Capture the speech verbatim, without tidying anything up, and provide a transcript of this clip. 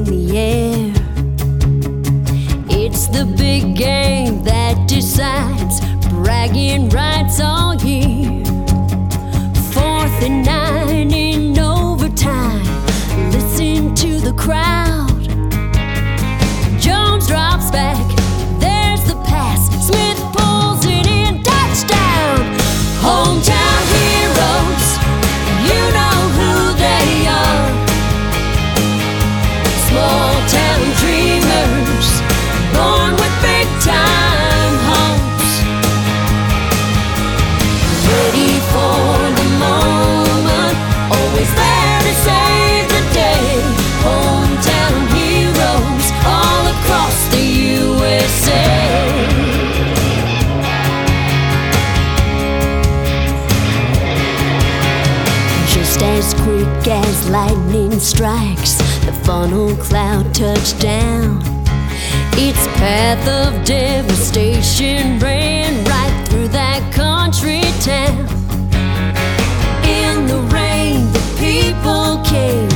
the air. It's the big game that decides bragging rights all year. Fourth and nine in overtime. Listen to the crowd. Jones drops back. There's the pass. Smith pulls it in. Touchdown! Hometown heroes. You know who they are. Small town dreamers, born with big time hopes. Ready for the moment, always there to save the day. Hometown heroes all across the U S A. Just as quick as lightning strikes, the funnel cloud touchdown. Its path of devastation ran right through that country town. In the rain, the people came